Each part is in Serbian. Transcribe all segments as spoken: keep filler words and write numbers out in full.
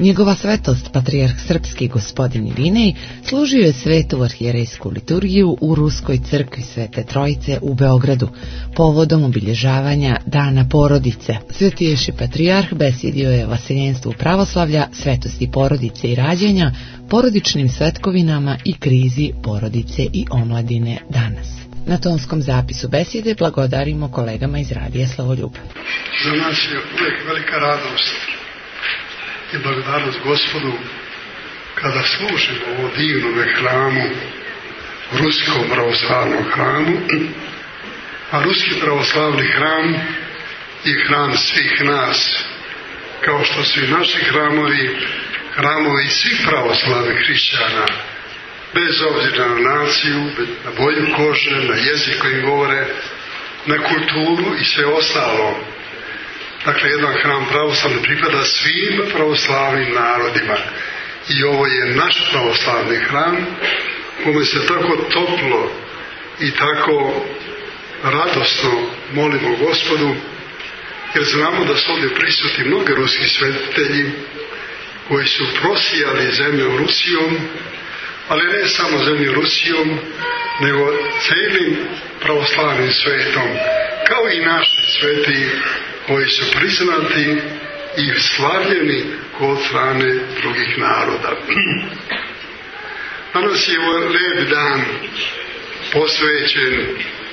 Njegova svetost, patrijarh srpski gospodin Irinej, služio je svetu arhijerejsku liturgiju u Ruskoj crkvi Svete Trojice u Beogradu, povodom obilježavanja Dana porodice. Svetijši patrijarh besjedio je vaseljenstvu pravoslavlja, svetosti porodice i rađanja, porodičnim svetkovinama i krizi porodice i omladine danas. Na tonskom zapisu besjede blagodarimo kolegama iz radija Slavoljub. Za nas je uvijek velika radost i blagodarnost Gospodu kada služimo u divnom hramu, Ruskom pravoslavnom hramu, a Ruski pravoslavni hram je hram svih nas, kao što su i naši hramovi, hramovi svih pravoslavnih hrišćana, bez obzira na naciju, na boju kože, na jezik koji govore, na kulturu i sve ostalo. Dakle, jedan hram pravoslavni pripada svim pravoslavnim narodima. I ovo je naš pravoslavni hram, kome se tako toplo i tako radosno molimo Gospodu, jer znamo da su ovdje prisutni mnogi ruski svetitelji koji su prosijali zemlju Rusijom, ali ne samo zemlju Rusijom, nego cijelim pravoslavnim svetom, kao i naši sveti koji su priznati i slavljeni kod strane drugih naroda. Danas je lijep dan posvećen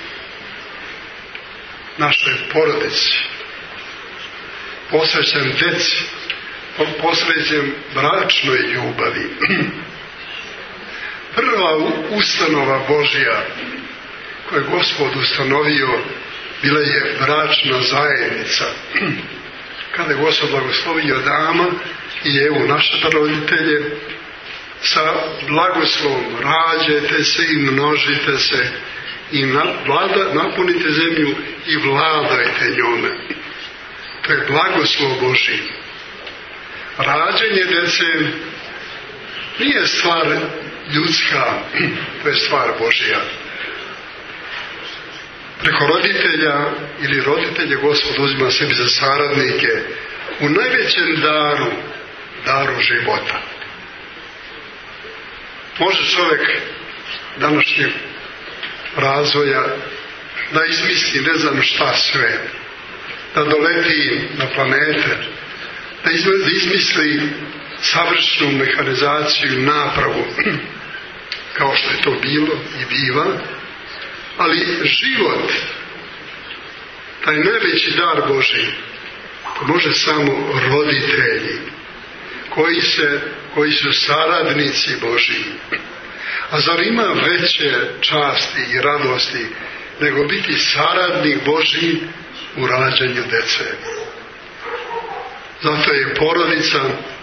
našoj porodici, posvećen djeci, posvećen bračnoj ljubavi. Prva ustanova Božja koju je Gospod ustanovio bila je bračna zajednica. Kada je Gospod blagoslovio Adama i Evu, naše roditelje, sa blagoslovom rađajte se i množite se i vlada, napunite zemlju i vladajte njome. To je blagoslov Božji. Rađanje djece nije stvar ljudska, to je stvar Božja. Preko roditelja ili roditelje Gospod uzima sebi za saradnike u najvećem daru, daru života. Može čovjek današnjeg razvoja da izmisli ne znam šta sve, da doleti na planete, da izmisli savršenu mehanizaciju, napravu, kao što je to bilo i biva, ali život, taj najveći dar Božji, to može samo roditelji, koji, se, koji su saradnici Božji. A zar ima veće časti i radosti nego biti saradnik Božji u rađanju dece? Zato je porodica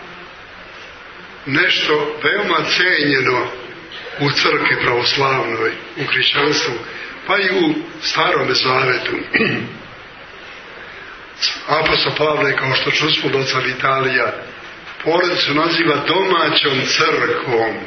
nešto veoma cijenjeno u crkvi pravoslavnoj, u hrišćanstvu, pa i u Starome Zavetu. Apostol Pavle, kao što čusmo od oca Vitalija, porodicu naziva domaćom crkvom,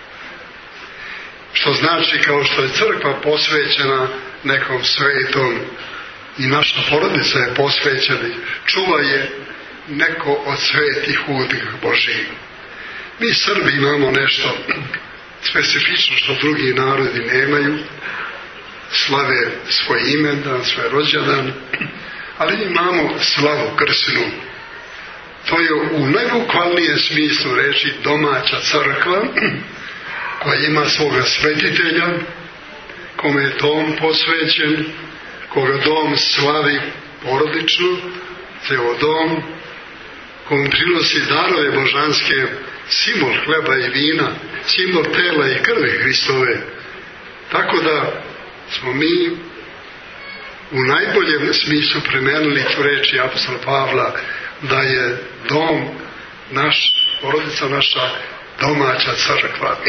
što znači kao što je crkva posvećena nekom svetom i naša porodica je posvećena, čuva je neko od svetih udih Božjih. Mi Srbi imamo nešto specifično što drugi narodi nemaju, slave svoj imendan, svoj rođendan, ali imamo slavu krsnu. To je u najbukvalnijem smislu reći domaća crkva koja ima svoga svetitelja, kome je dom posvećen, koga dom slavi porodično, ceo dom, kome prinosi darove božanske, simbol hleba i vina, simbol tela i krvi Hristove. Tako da smo mi u najboljem smislu premenili tu reči apostola Pavla da je dom naš, porodica naša, domaća crkva.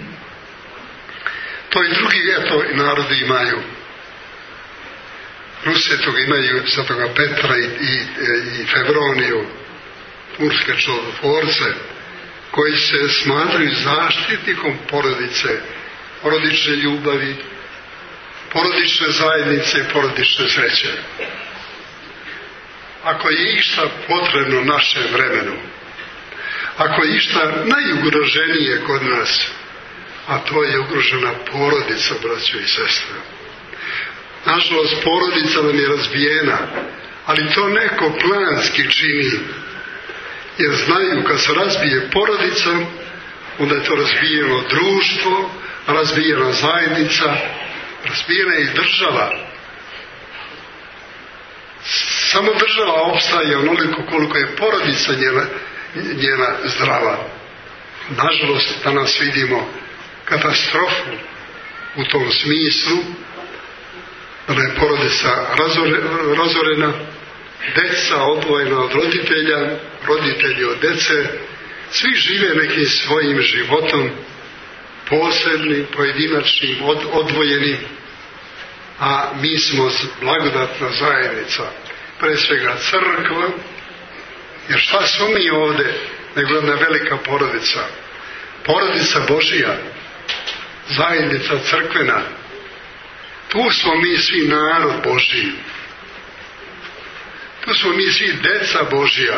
To i drugi eto narodi imaju. Rusije toga imaju, svetoga Petra i, i, i Fevroniju, turske čudotvorce, koji se smatraju zaštitnikom porodice, porodične ljubavi, porodične zajednice, porodične sreće. Ako je išta potrebno našem vremenu, ako je išta najugroženije kod nas, a to je ugrožena porodica, braćo i sestre. Nažalost, porodica nam je razbijena, ali to neko planski čini, jer znaju kad se razbije porodica, onda je to razbijeno društvo, razbijena zajednica, razbijena je i država. Samo država opstaje onoliko koliko je porodica njena, njena zdrava. Nažalost, danas vidimo katastrofu u tom smislu, da je porodica razore, razorena, deca odvojena od roditelja, roditelji od dece, svi žive nekim svojim životom, posebnim, pojedinačnim, od, odvojenim, a mi smo blagodatna zajednica, pre svega crkva, jer šta smo mi ovde, nego jedna velika porodica, porodica Božija, zajednica crkvena, tu smo mi svi narod Božiji, tu smo mi svi deca Božija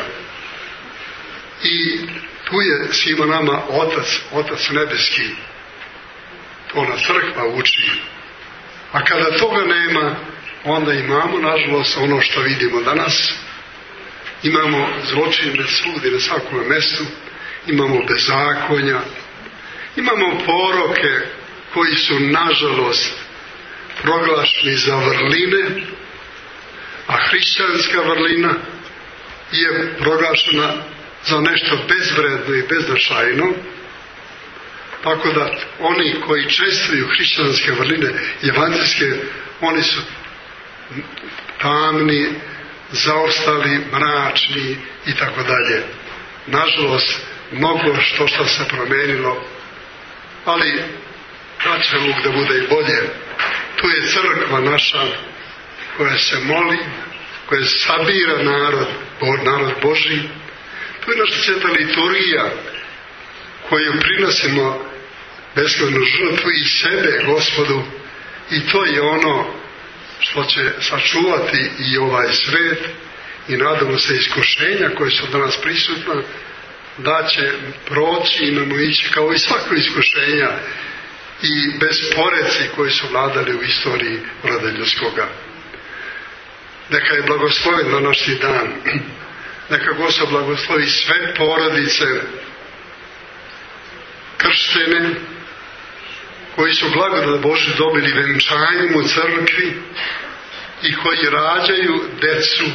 i tu je svima nama Otac, Otac nebeski, to nas crkva uči. A kada toga nema, onda imamo, nažalost, ono što vidimo danas. Imamo zločine svugdje na svakom mjestu, imamo bezakonja, imamo poroke koji su, nažalost, proglašeni za vrline, a hrišćanska vrlina je proglašena za nešto bezvredno i beznačajno. Tako da oni koji čestuju hrišćanske vrline evanđelske, oni su tamni, zaostali, mračni i tako dalje. Nažalost, mnogo što što se promenilo, ali da će Bog da bude i bolje. Tu je crkva naša koja se moli, koja sabira narod, narod Božji. Tu je naša sveta liturgija koju prinosimo beskrajnu žrtvu i sebe Gospodu, i to je ono što će sačuvati i ovaj svet, i nadamo se iskušenja koje su danas prisutna da će proći i imamo ići kao i svako iskušenja i besporeci koji su vladali u istoriji roda ljudskoga. Neka je blagosloven današnji dan, neka Gospod blagoslovi sve porodice krštene koji su blagodat Božju dobili venčanjem u crkvi i koji rađaju decu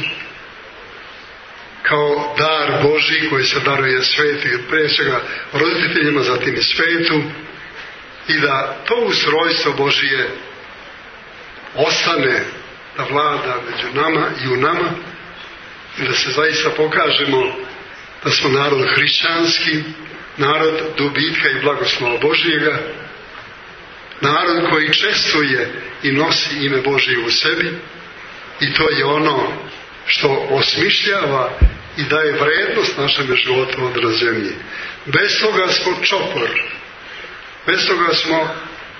kao dar Božji koji se daruje sveti, prije svega roditeljima, zatim i svetu, i da to ustrojstvo Božije ostane da vlada među nama i u nama, i da se zaista pokažemo da smo narod hrišćanski, narod dobitka i blagoslova Božjega, narod koji čestuje i nosi ime Božje u sebi, i to je ono što osmišljava i daje vrednost našem životu ovdje na zemlji. Bez toga smo čopor, bez toga smo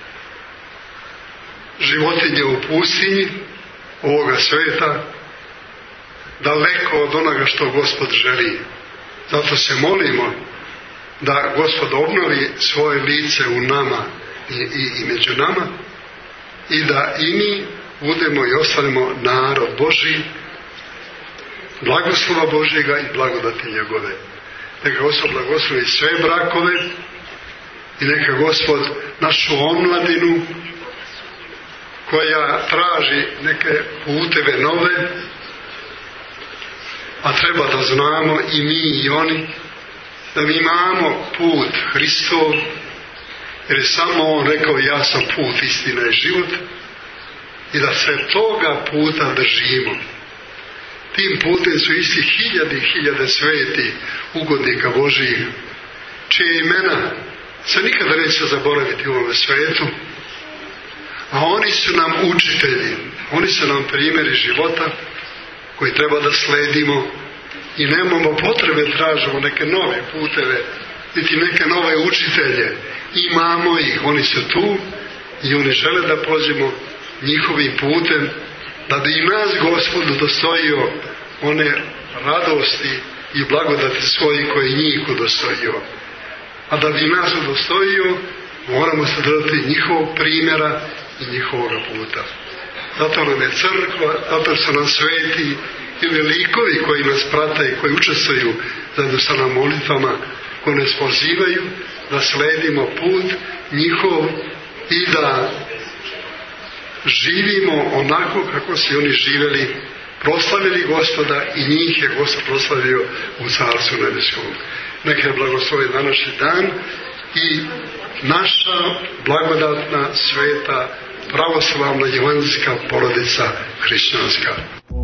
životinje u pustinji ovoga sveta, daleko od onoga što Gospod želi. Zato se molimo da Gospod obnovi svoje lice u nama i, i, i među nama, i da i mi budemo i ostanemo narod Božji, blagoslova Božjega i blagodati njegove. Neka Gospod blagoslovi sve brakove i neka Gospod našu omladinu koja traži neke puteve nove, a treba da znamo i mi i oni da mi imamo put Hristov, jer je samo on rekao: ja sam put, istina i život, i da se toga puta držimo. Tim putem su isti hiljade i hiljade sveti ugodnika Božijih, čije imena se nikada neće zaboraviti u ovom svetu, a oni su nam učitelji, oni su nam primjeri života koji treba da sledimo, i nemamo potrebe tražimo neke nove puteve niti neke nove učitelje. Imamo ih, oni su tu i oni žele da pođemo njihovim putem, da bi i nas Gospod dostojio one radosti i blagodati svoji koji njih udostojio. A da bi nas udostojio, moramo se držati njihovog primjera i njihovog puta. Zato nam je crkva, zato su nam sveti ili likovi koji nas prate i koji učestvuju zajedno sa nam molitvama, koji nas pozivaju da sledimo put njihov i da živimo onako kako su oni živjeli, proslavili Gospoda i njih je Gospod proslavio u Carstvu nebeskom. Neka je blagoslovi današnji dan i naša blagodatna, sveta, pravoslavna, evanđelska porodica hrišćanska.